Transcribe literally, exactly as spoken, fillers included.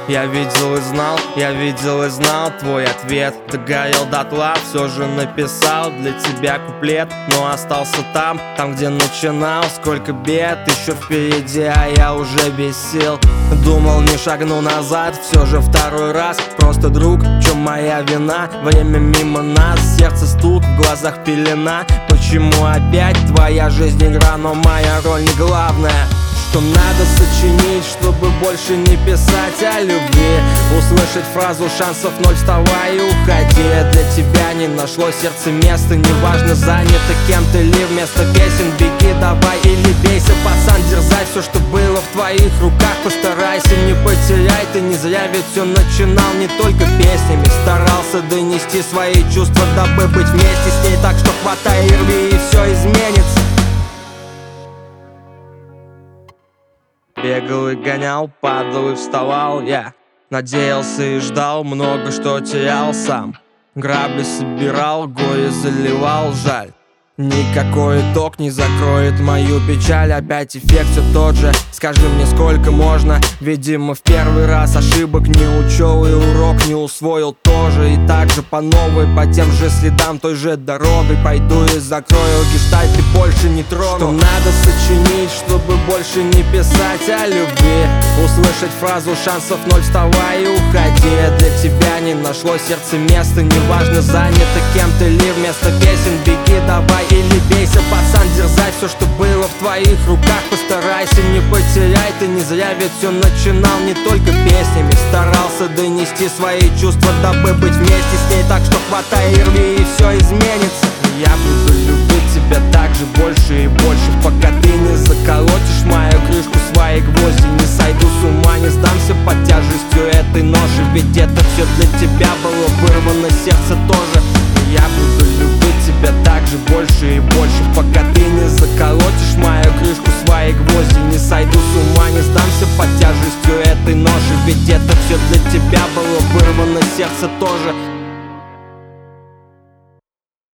Я видел и знал, я видел и знал твой ответ. Ты горел дотла, все же написал для тебя куплет. Но остался там, там где начинал. Сколько бед еще впереди, а я уже без сил. Думал, не шагну назад, все же второй раз. Просто друг, в чем моя вина? Время мимо нас, сердце стук, в глазах пелена. Почему опять твоя жизнь игра, но моя роль не главная? Что надо сочинить, чтобы больше не писать о любви? Услышать фразу «шансов ноль, вставай и уходи». Для тебя не нашло сердце места, неважно, занято кем-то ли. Вместо песен беги, давай или бейся, пацан, дерзай. Все, что было в твоих руках, постарайся, не потеряй. Ты не зря ведь все начинал не только песнями. Старался донести свои чувства, дабы быть вместе с ней. Так что хватай и рви, и все изменится. Бегал и гонял, падал и вставал я. Надеялся и ждал, много что терял сам. Грабли собирал, горе заливал, жаль. Никакой итог не закроет мою печаль. Опять эффект все тот же, скажи мне, сколько можно? Видимо, в первый раз ошибок не учел и урок не усвоил тоже. И так же по новой, по тем же следам, той же дорогой пойду и закрою гештальт и больше не трону. Что надо сочинить, чтобы больше не писать о любви? Услышать фразу «шансов ноль, вставай и уходи». Для тебя не нашло сердце места, неважно, занято кем-то ли. Вместо песен беги, давай или бейся, пацан, дерзай. Все, что было в твоих руках, постарайся, не потеряй. Ты не зря ведь все начинал не только песнями. Старался донести свои чувства, дабы быть вместе с ней. Так что хватай и рви, и все изменится. Я буду любить тебя так же больше и больше, пока ты не заколотишь мою крышку, свои гвозди. Не сойду с ума, не сдамся под тяжестью этой ноши. Ведь это все для тебя было вырвано, сердце тоже. Я буду любить тебя так же больше и больше, пока ты не заколотишь мою крышку, свои гвозди. Не сойду с ума, не сдамся под тяжестью этой ноши. Ведь это все для тебя было вырвано, сердце тоже.